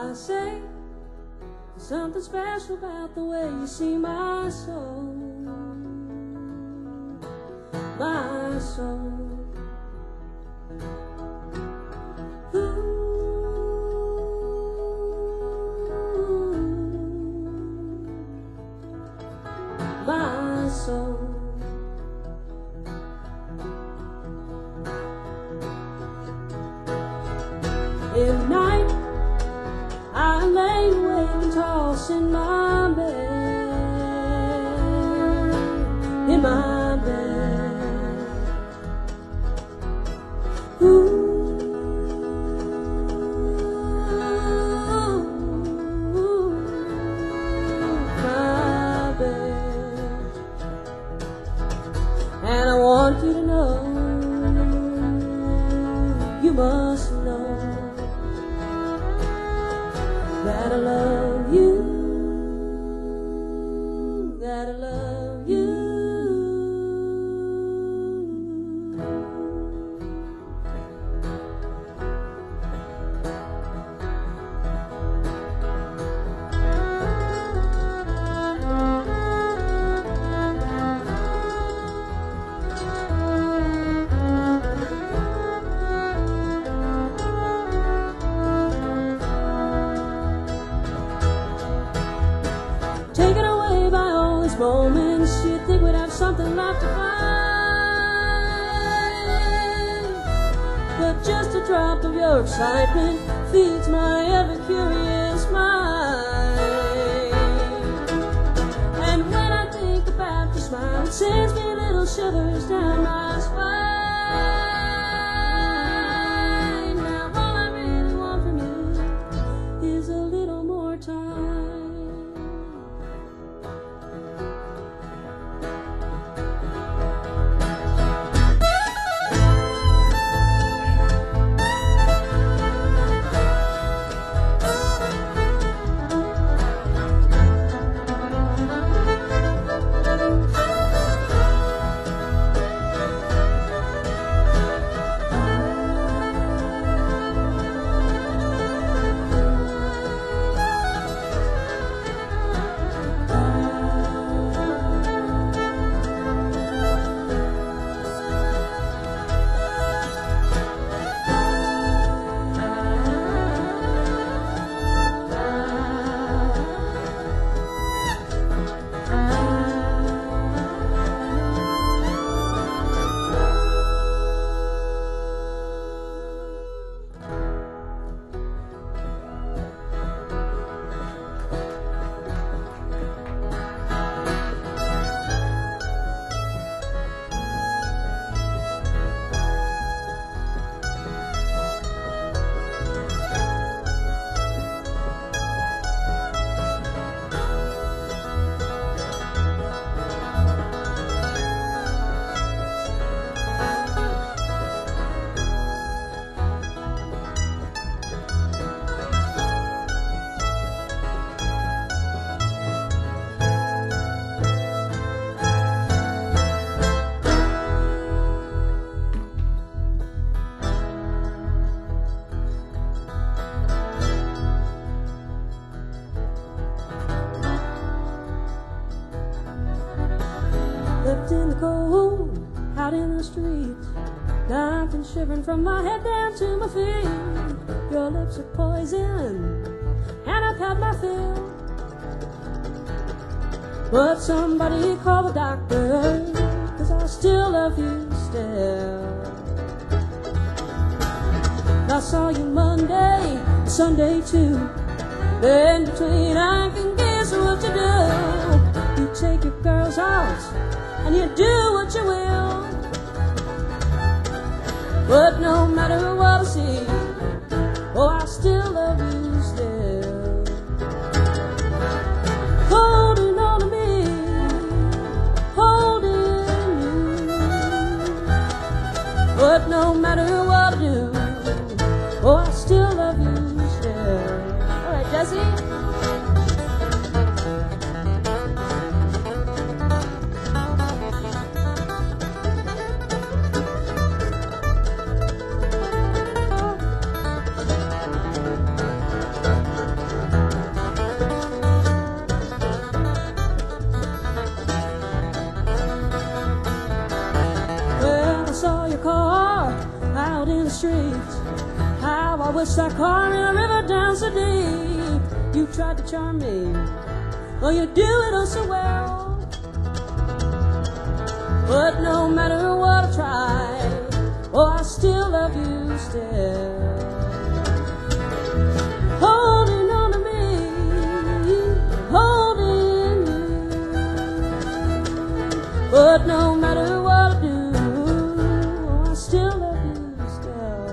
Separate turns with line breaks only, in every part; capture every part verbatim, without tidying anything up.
I say there's something special about the way you see my soul, my soul. Ooh, my soul. At night I lay awake and toss in my bed, in my bed. Ooh, my bed. And I want you to know, you must know, that I love you, that I love you. Taken away by all these moments, you'd think we'd have something left to find. But just a drop of your excitement feeds my ever-curious mind. And when I think about your smile, it sends me little shivers down my spine. Now all I really want from you is a little more time. Left in the cold, out in the street, knocked and shivering from my head down to my feet. Your lips are poison, and I've had my fill. But somebody call the doctor, 'cause I still love you still. I saw you Monday, Sunday too. In between I can guess what you do. You take your girls out and you do what you will. But no matter what I see, oh, I still love you still. Holding on to me, holding you. But no matter what I do, oh, I still love you still. All right, Jesse. the streets. How I wish I caught in a river down so deep. You tried to charm me, well, you do it oh so well. But no matter what I try, oh, I still love you still. Holding on to me, holding you. But no matter what I do, oh, I still love you still.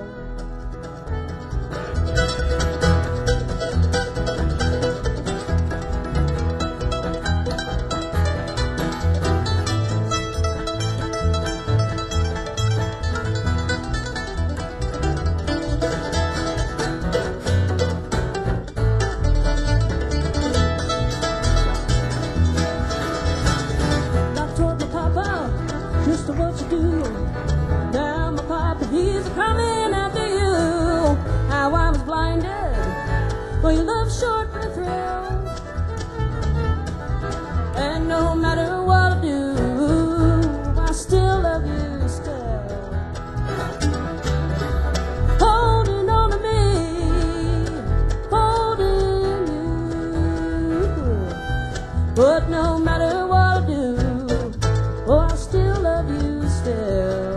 What you do now, my papa, he's coming after you. How I was blinded, well, your love's short for the thrill. And no matter what I do, I still love you still. Holding on to me, holding you. But no matter what I do, oh, I still love you still.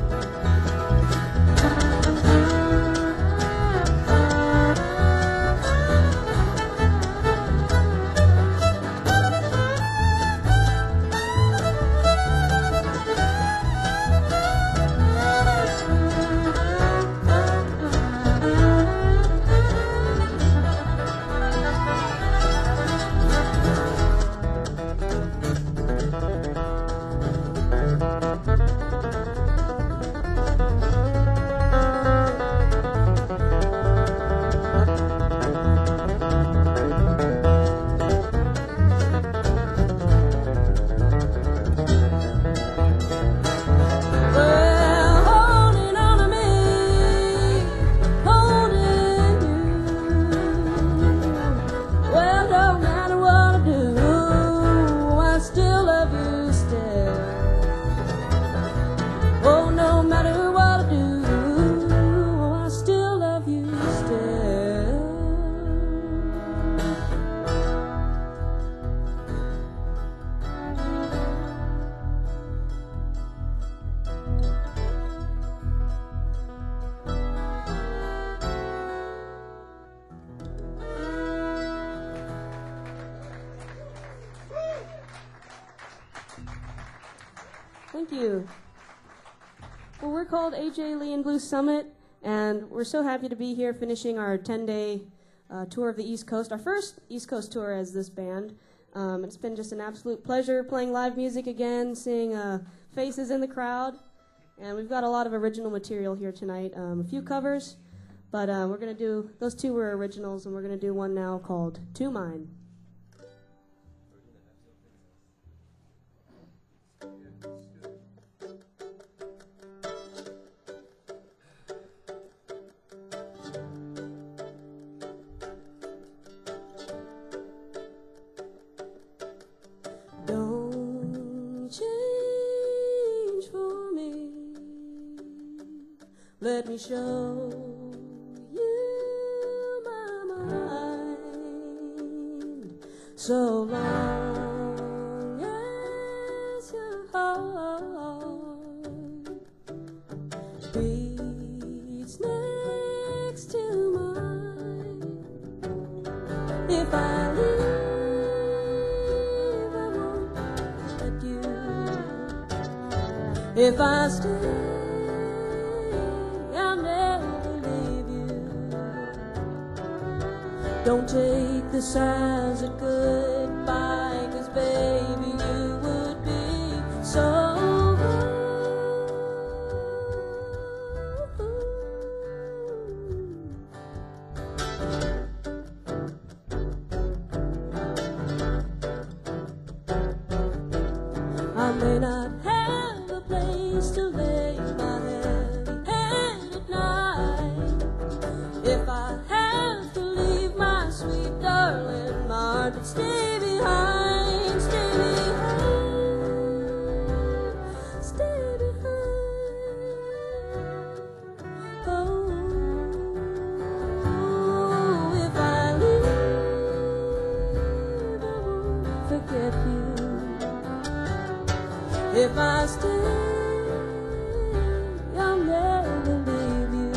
Thank you. Well, we're called A J Lee and Blues Summit, and we're so happy to be here finishing our ten-day uh, tour of the East Coast, our first East Coast tour as this band. Um, it's been just an absolute pleasure playing live music again, seeing uh, faces in the crowd, and we've got a lot of original material here tonight, um, a few covers, but uh, we're going to do, those two were originals, and we're going to do one now called To Mine. Let me show you my mind. So long as your heart beats next to mine. If I leave, I won't let you. If I stay, don't take this as a goodbye, 'cause baby, you would be so I may not have a place to lay my heavy head at night. If I have to leave my sweet darling Margaret, stay behind, stay behind. I stay, I'll never leave you.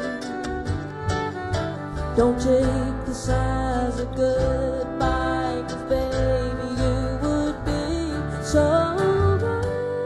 Don't take this as a goodbye, 'cause baby, you would be so right.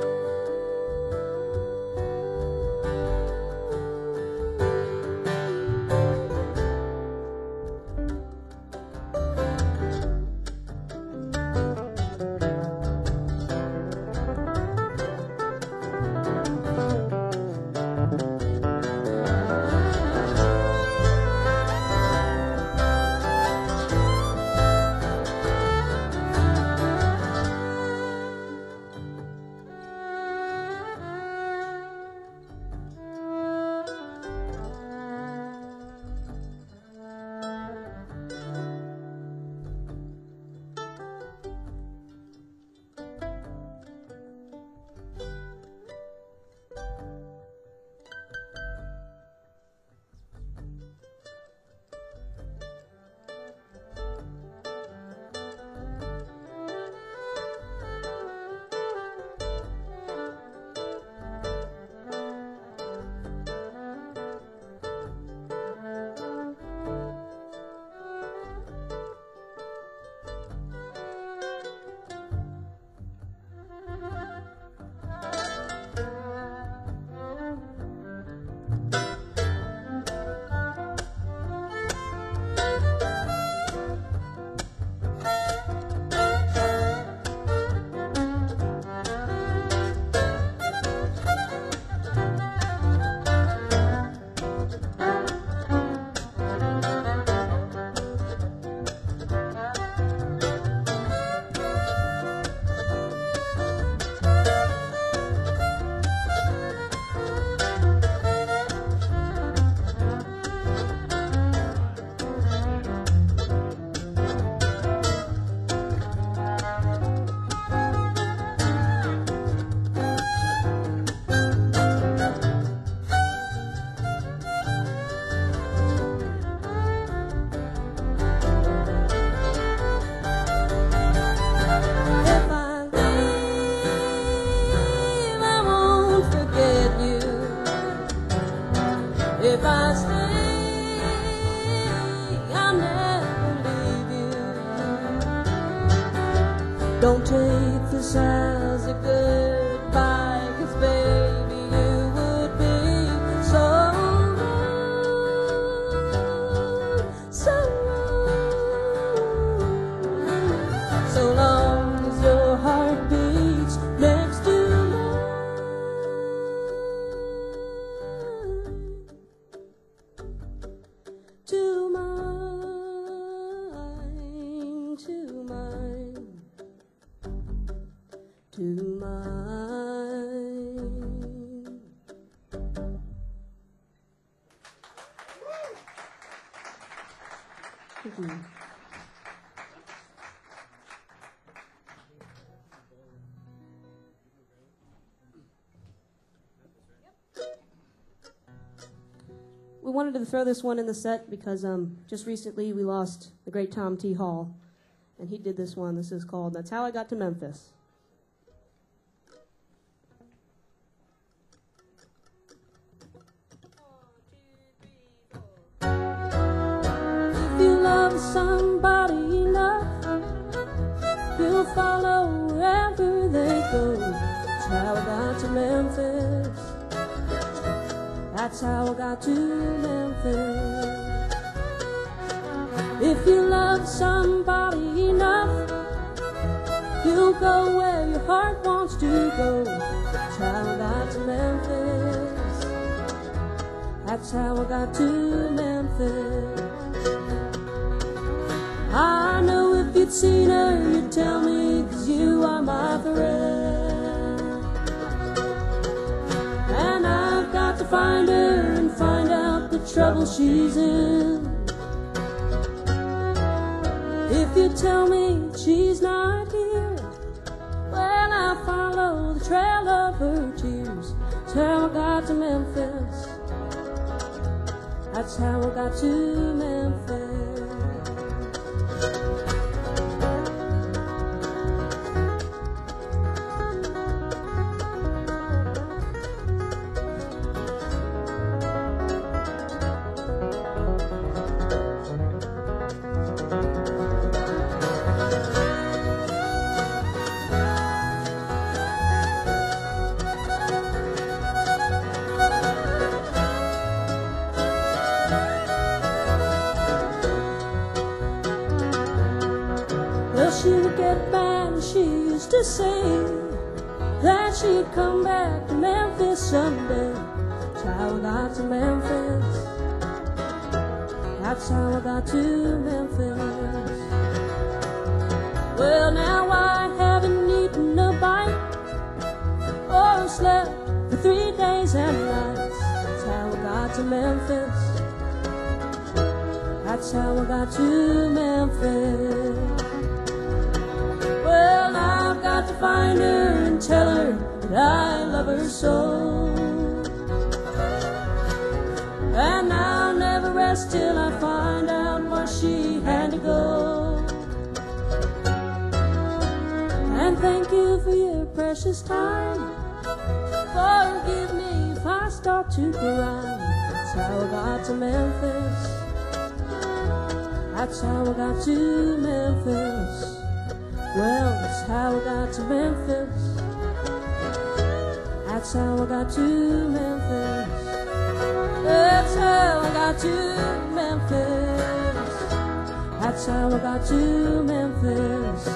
If I stay, I'll never leave you. Don't take this as a goodbye, 'cause baby, you would be so wrong, so wrong. So long as your heart beats next to to mine, to mine, to mine. Thank you. We wanted to throw this one in the set because um, just recently we lost the great Tom T. Hall, and he did this one. This is called That's How I Got to Memphis. If you love somebody enough, you'll follow wherever they go. That's how I got to Memphis. That's how I got to Memphis. If you love somebody enough, you'll go where your heart wants to go. That's how I got to Memphis. That's how I got to Memphis. I know if you'd seen her, you'd tell me, 'cause you are my friend. And I've got to find her and find out the trouble she's in. If you tell me she's not here, well, I'll follow the trail of her tears. That's how I got to Memphis. That's how I got to Memphis. to say that she'd come back to Memphis someday. That's how I got to Memphis. That's how I got to Memphis. Well, now I haven't eaten a bite or slept for three days and nights. That's how I got to Memphis. That's how I got to Memphis. Well, now I've got to find her and tell her that I love her so. And I'll never rest till I find out where she had to go. And thank you for your precious time. Forgive me if I start to cry. That's how I got to Memphis. That's how I got to Memphis. Well, that's how I got to Memphis. That's how I got to Memphis. That's how I got to Memphis. That's how I got to Memphis.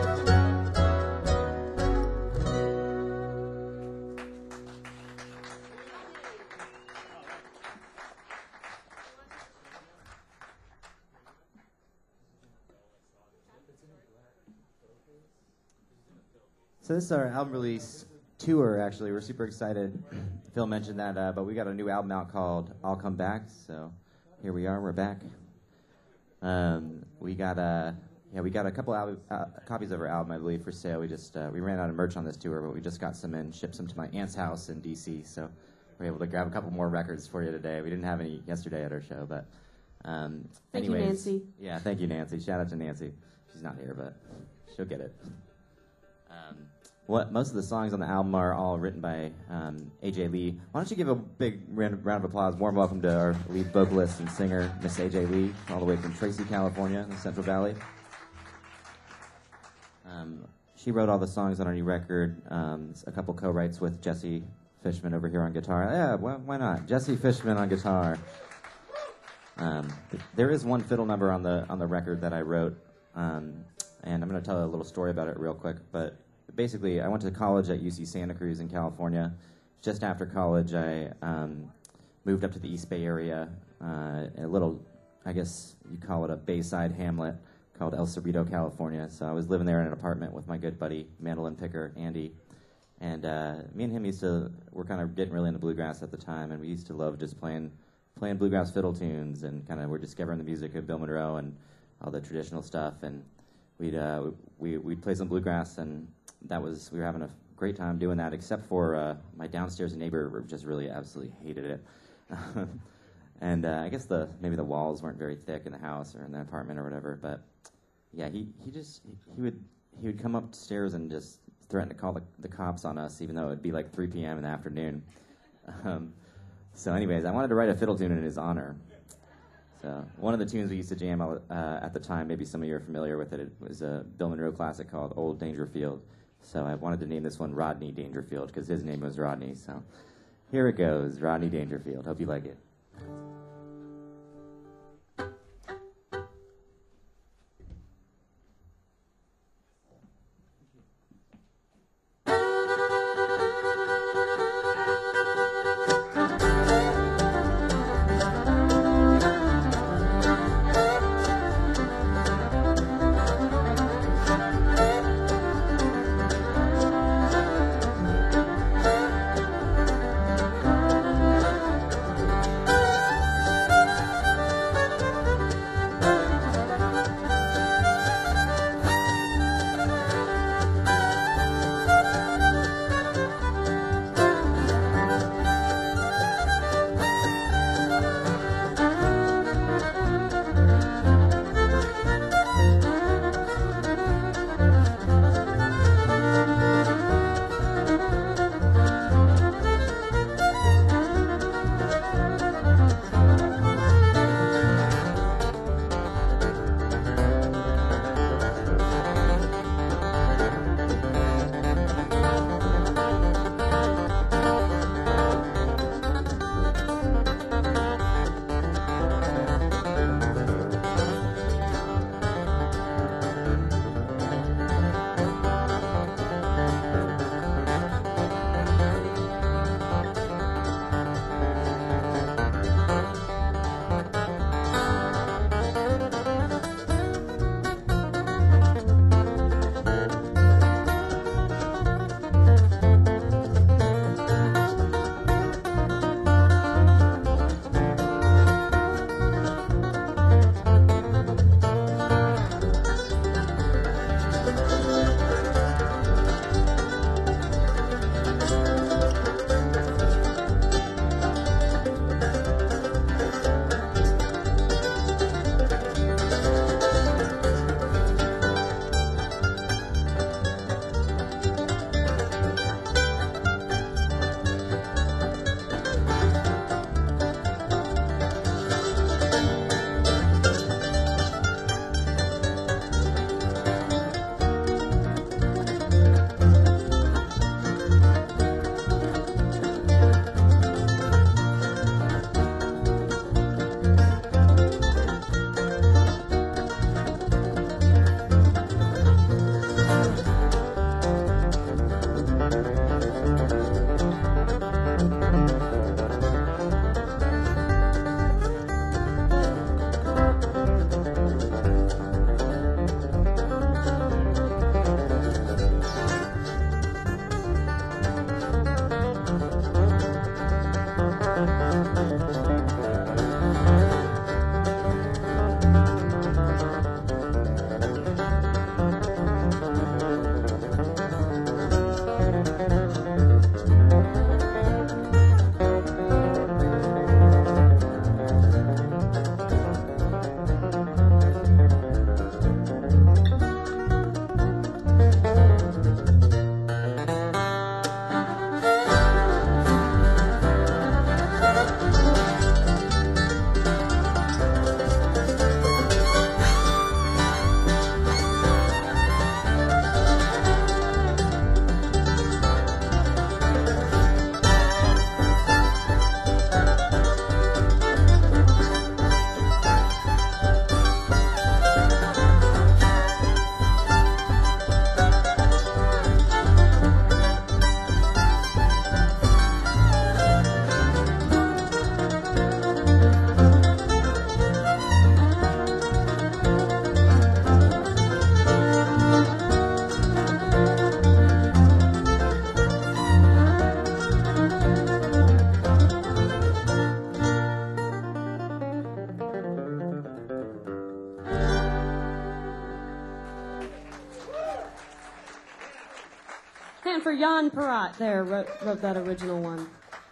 So this is our album release tour, actually. We're super excited. Phil mentioned that, uh, but we got a new album out called I'll Come Back. So here we are. We're back. Um, we got uh, yeah, we got a couple al- uh, copies of our album, I believe, for sale. We just uh, we ran out of merch on this tour, but we just got some in, shipped some to my aunt's house in D C. So we're able to grab a couple more records for you today. We didn't have any yesterday at our show, but um,
Thank
anyways,
you, Nancy.
Yeah, thank you, Nancy. Shout out to Nancy. She's not here, but she'll get it. Um, What most of the songs on the album are all written by um, A J Lee. Why don't you give a big round, round of applause, warm welcome to our lead vocalist and singer, Miss A J Lee, all the way from Tracy, California, in the Central Valley. Um, she wrote all the songs on our new record. Um, a couple co-writes with Jesse Fishman over here on guitar. Yeah, well, why not? Jesse Fishman on guitar. Um, th- there is one fiddle number on the on the record that I wrote, um, and I'm going to tell a little story about it real quick, but. Basically, I went to college at U C Santa Cruz in California. Just after college, I um, moved up to the East Bay area, uh, a little, I guess you call it a Bayside hamlet called El Cerrito, California. So I was living there in an apartment with my good buddy, mandolin picker, Andy. And uh, me and him used to, were kind of getting really into bluegrass at the time, and we used to love just playing playing bluegrass fiddle tunes, and kind of we're discovering the music of Bill Monroe and all the traditional stuff. And we'd, uh, we, we'd play some bluegrass, and that was, we were having a great time doing that, except for uh, my downstairs neighbor just really absolutely hated it. and uh, I guess the maybe the walls weren't very thick in the house or in the apartment or whatever, but yeah, he, he just, he would he would come upstairs and just threaten to call the, the cops on us, even though it'd be like three p.m. in the afternoon. Um, so anyways, I wanted to write a fiddle tune in his honor. So one of the tunes we used to jam uh, at the time, maybe some of you are familiar with it, it was a Bill Monroe classic called Old Dangerfield. So I wanted to name this one Rodney Dangerfield because his name was Rodney. So here it goes, Rodney Dangerfield. Hope you like it.
drummer Jan Parat there wrote, wrote that original one.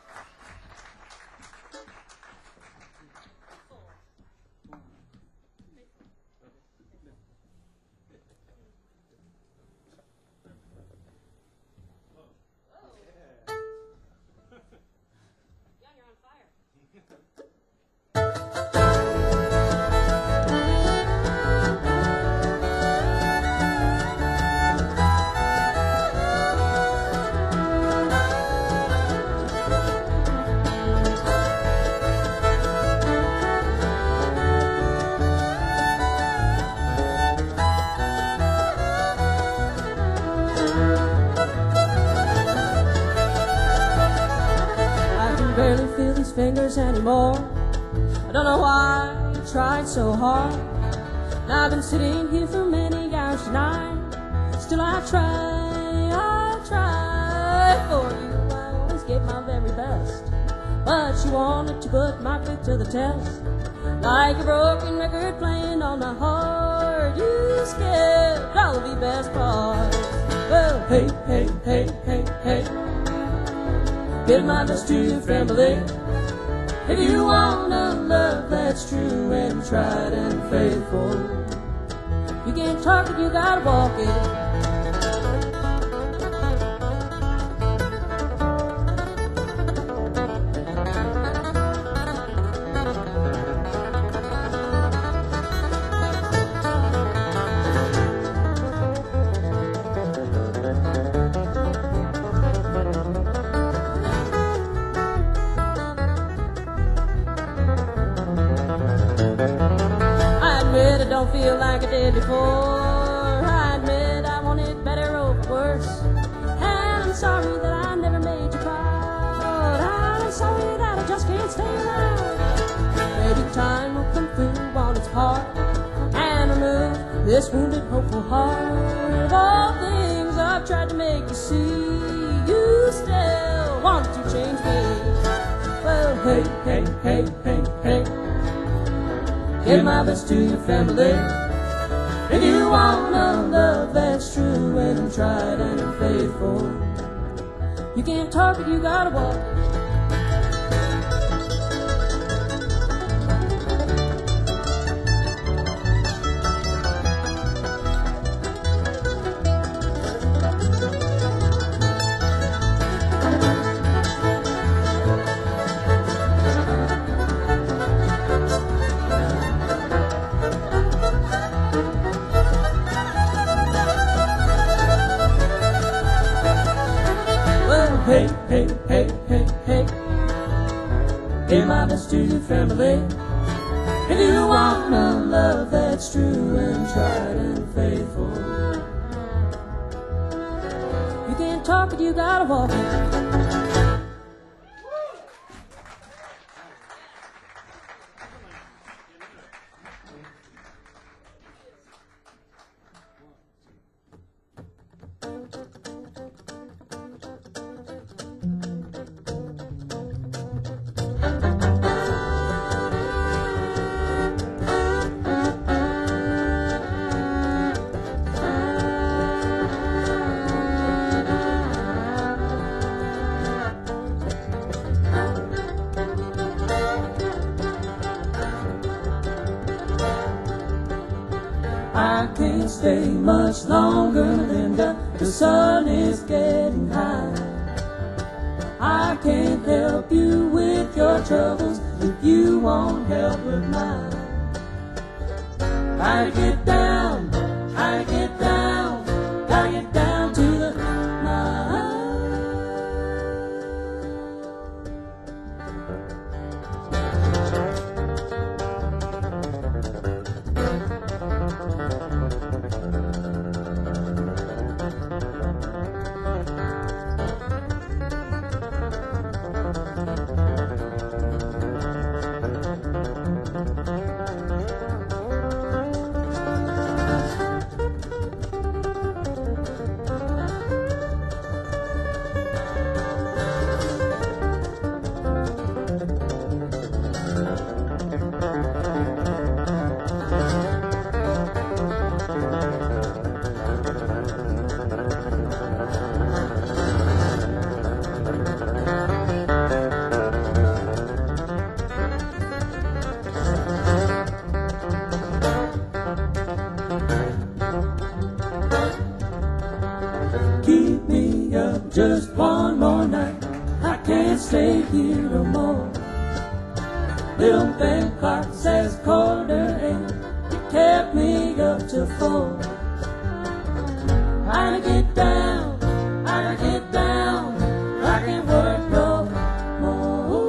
Fingers anymore. I don't know why I tried so hard. Now I've been sitting here for many hours tonight. Still I try, I try for you. I always gave my very best, but you wanted to put my faith to the test. Like a broken record playing on my heart, you skipped all of the best parts. Well, hey, hey, hey, hey, hey, give my best to your family. If you want a love that's true and tried and faithful, you can't talk it, you gotta walk it. Don't feel like I did before. I admit I want it better or worse, and I'm sorry that I never made you proud. I'm sorry that I just can't stay around. Maybe time will come through on its part and remove this wounded, hopeful heart. Of all things I've tried to make you see, you still want to change me. Well, hey, hey, hey, hey, hey, give my best to your family. If you want a love that's true and tried and faithful, you can't talk it, you gotta walk it. Hey, hey, hey, hey, hey, give my best to your family. If you want a love that's true and tried and faithful, you can't talk it, you gotta walk it. I can't stay much longer, Linda. The sun is getting high. I can't help you with your troubles if you won't help with mine. I get down, I get down, gotta get down to the mine. can't stay here no more. Little Ben Clark says quarter eight. You kept me up till four. I get down, I get down, I can work no more.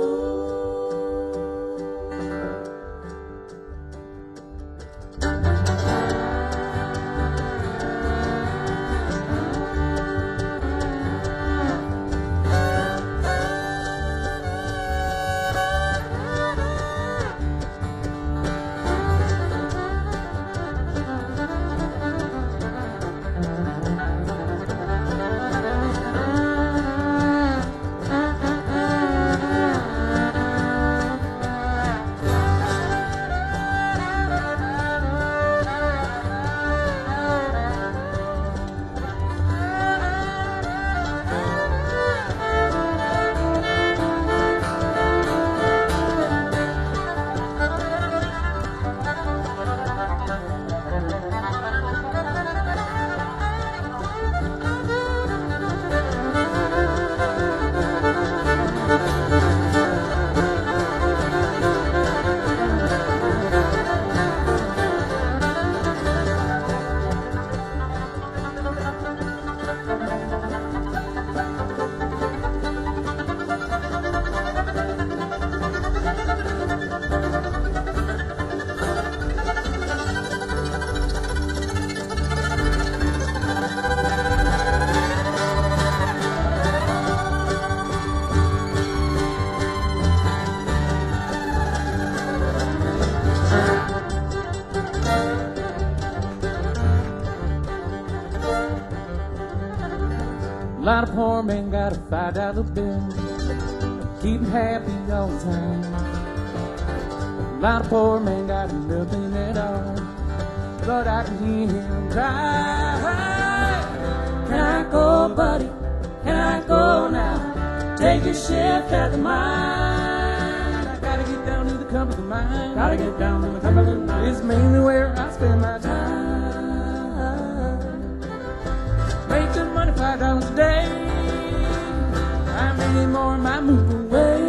A lot of poor men got a five dollar bill, keep 'em happy all the time. A lot of poor men got nothing at all, but I can hear him cry.
Can I go, buddy? Can I go now? Take a shift at the mine.
I gotta get down to the Cumberland mine.
Gotta get down to the Cumberland mine.
It's mainly where I spend my time. Make the money five dollars a day. I'm making more in my move away.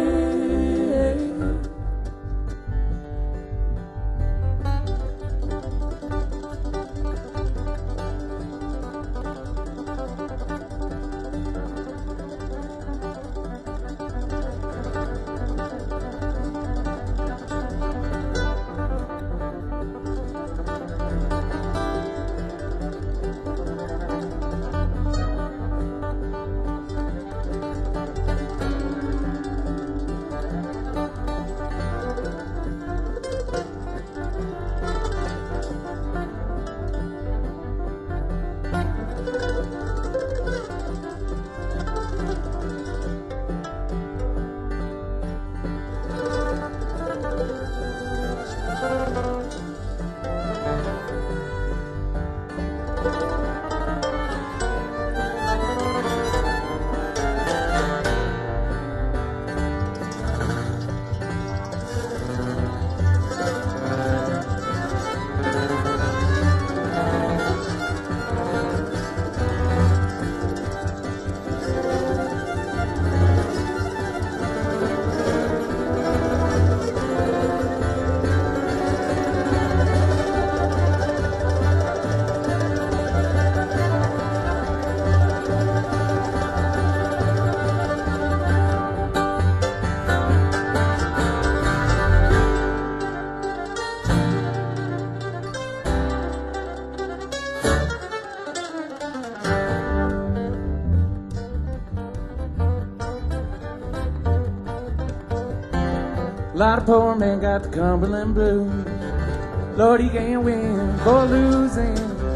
A lot of poor men got the Cumberland blues. Lord, he can't win for losing.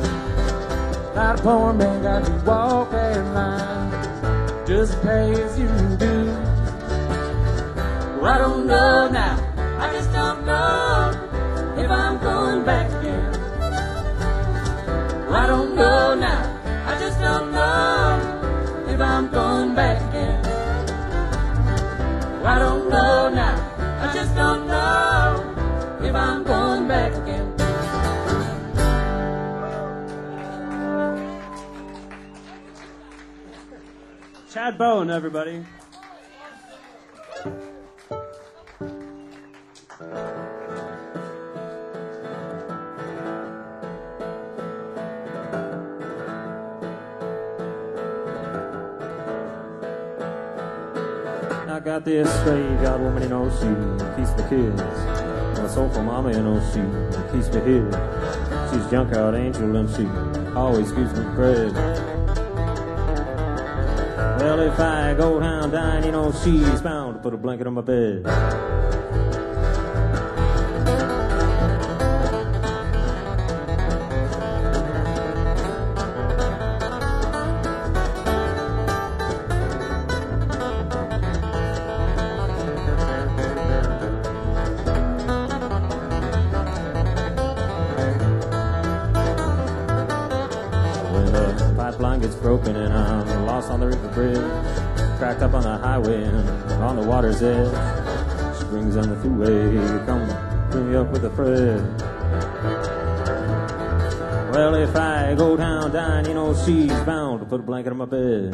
A lot of poor men got to walk that line just pay as you do.
Well, I don't know now. I just don't know if I'm going back again. Well, I don't know now. I just don't know if I'm going back again. Well, I don't know now. I just don't know if I'm going back again.
Chad Bowen, everybody. I got this graveyard woman, you know, she keeps the kids. And a soulful mama, you know, she keeps me here. She's a junkyard angel and she always gives me bread. Well, if I go down dying, you know, she's bound to put a blanket on my bed. Gets broken and I'm lost on the river bridge, cracked up on the highway and on the water's edge. She brings on the thruway, come bring me up with a thread. Well, if I go down dying, you know she's bound to put a blanket on my bed.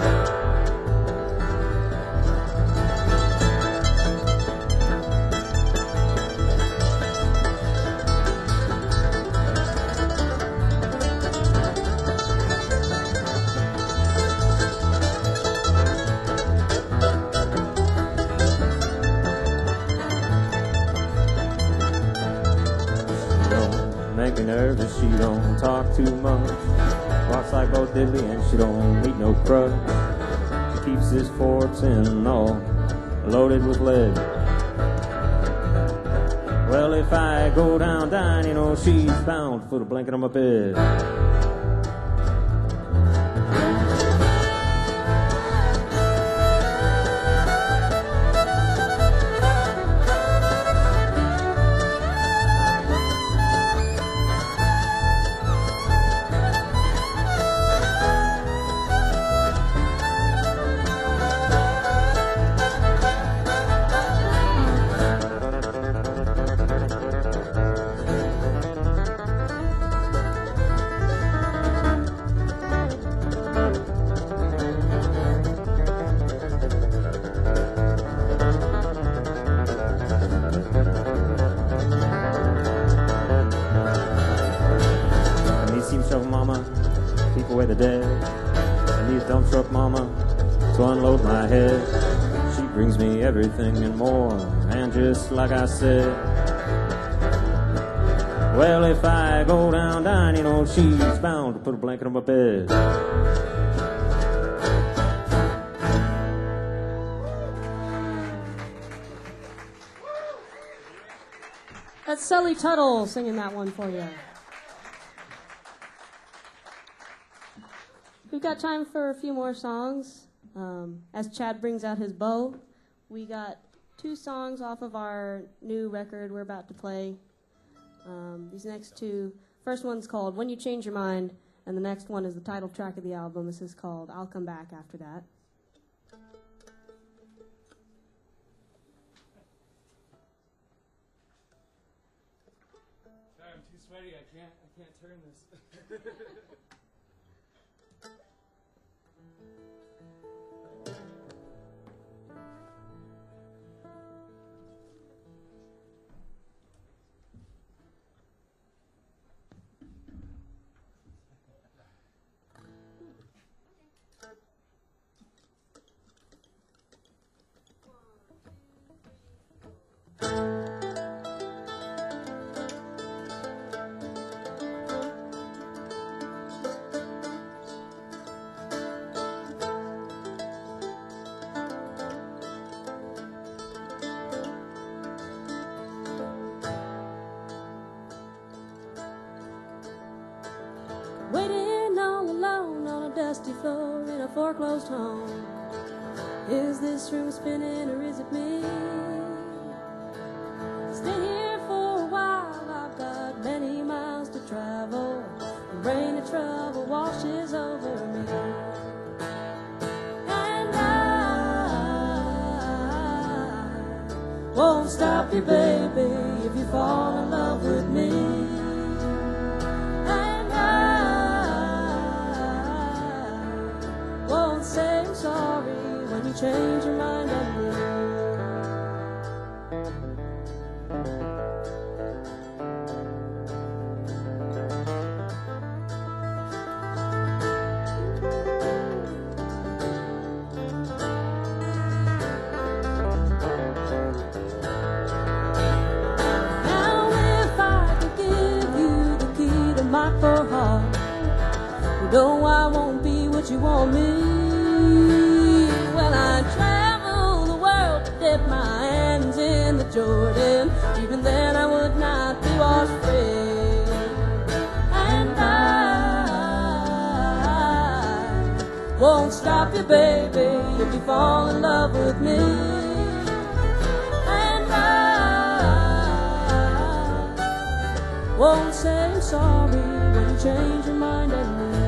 Nervous, she don't talk too much. Walks like Bo Diddley and she don't need no crutch. She keeps his forks in all loaded with lead. Well, if I go down dying, you know she's bound to put a blanket on my bed. Everything and more, and just like I said, well, if I go down dying, you know she's bound to put a blanket on my bed.
That's Sully Tuttle singing that one for you. We've got time for a few more songs. Um, as Chad brings out his bow, we got two songs off of our new record we're about to play. Um, these next two, first one's called When You Change Your Mind, and the next one is the title track of the album. This is called I'll Come Back After That.
Sorry, I'm too sweaty. I can't, I can't turn this.
Waiting all alone on a dusty floor in a foreclosed home. Is this room spinning or is it me? Stay here for a while, I've got many miles to travel. The rain of trouble washes over me. And I won't stop you, baby, if you fall in love with me. Say I'm sorry when you change your mind on me. Jordan. Even then I would not be washed free. And I won't stop you, baby, if you fall in love with me. And I won't say sorry when you change your mind and leave.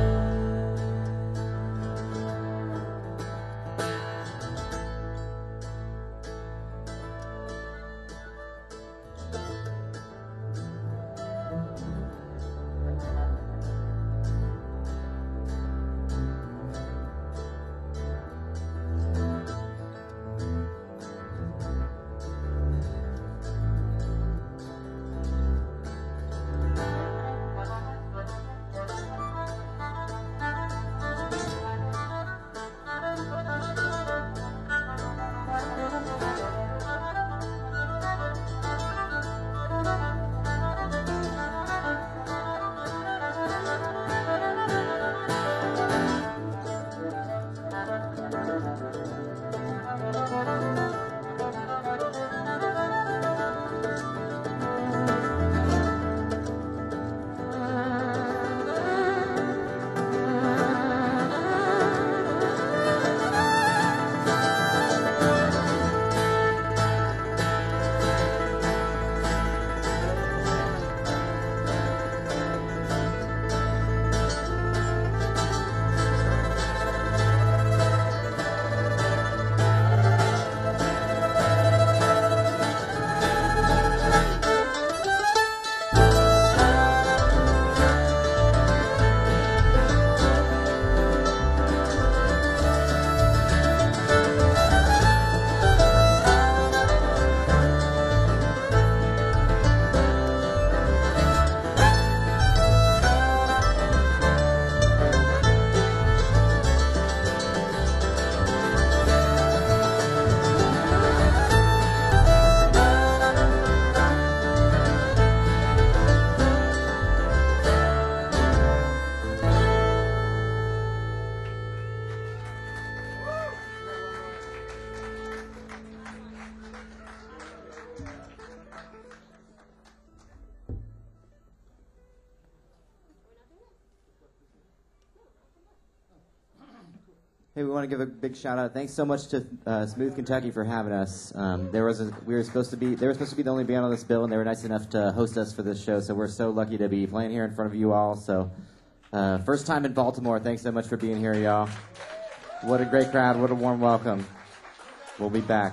Hey, we want to give a big shout out. Thanks so much to uh, Smooth Kentucky for having us. Um, there was a, we were supposed to be they were supposed to be the only band on this bill, and they were nice enough to host us for this show. So we're so lucky to be playing here in front of you all. So uh, first time in Baltimore. Thanks so much for being here, y'all. What a great crowd. What a warm welcome. We'll be back.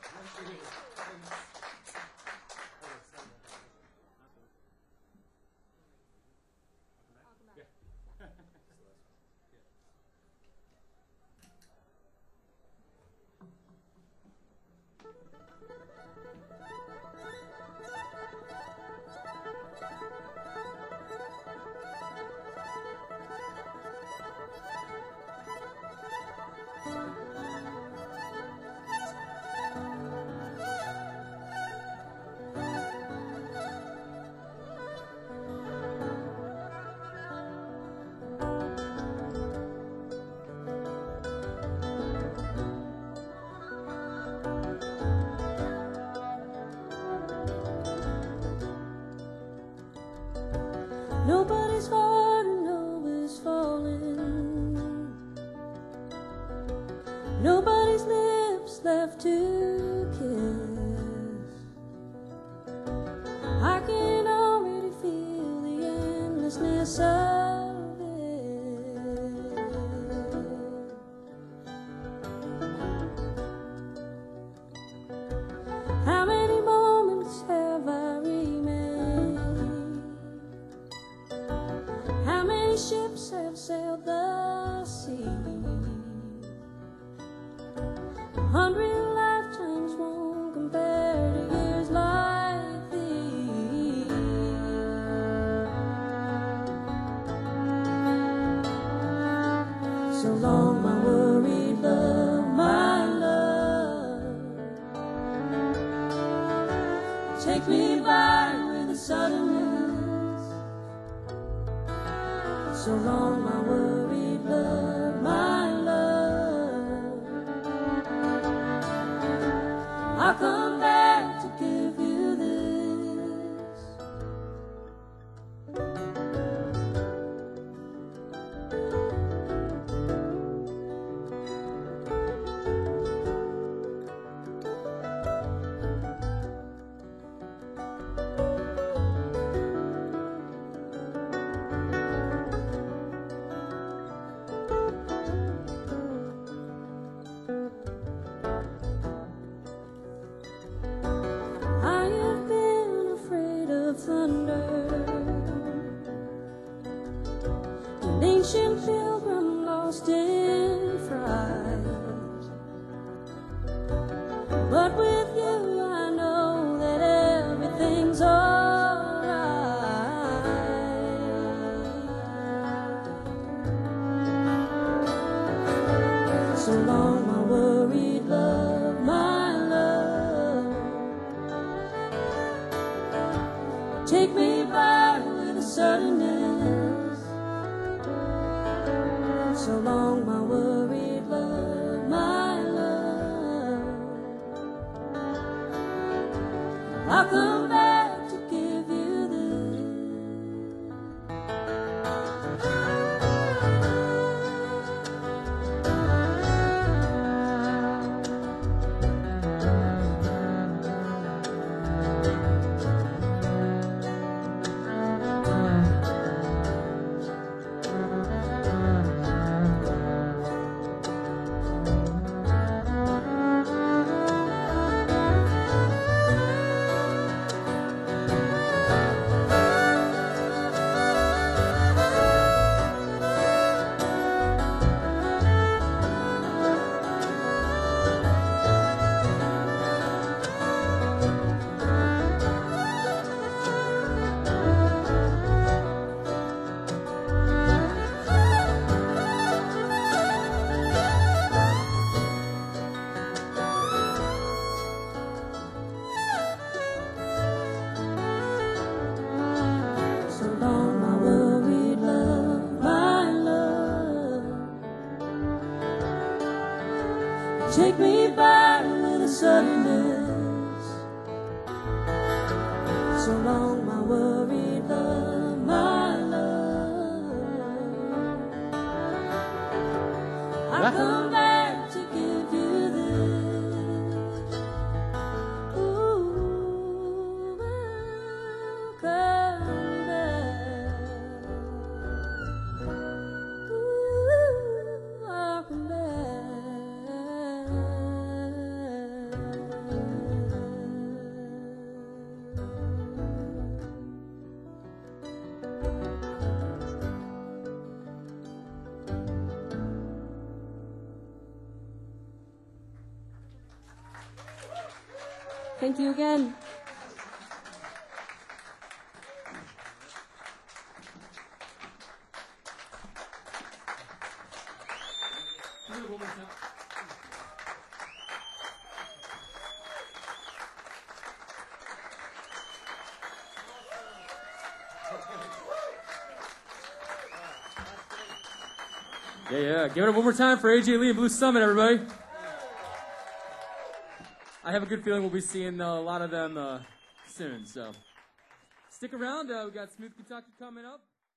Nobody's heart and nobody's falling. Nobody's lips left to kiss. I can already feel the endlessness of it. How many moments have I remained? How many ships have sailed the sea? A hundred lifetimes won't compare to years like these. So long, my worried love, my love. Take me by with a sudden news. So long, my worried love, my love. I'll come back to give Take me by with a suddenness. So long, my worried love, my love. I'll come back to give you this. Take me by with a suddenness. So long, my worried love, my love. I'll come back to give you this. Ooh, I'll come back. Ooh, I'll come back.
Thank you again.
Yeah, yeah. Give it up one more time for A J Lee and Blue Summit, everybody. I have a good feeling we'll be seeing uh, a lot of them uh, soon, so stick around. Uh, we've got Smooth Kentucky coming up.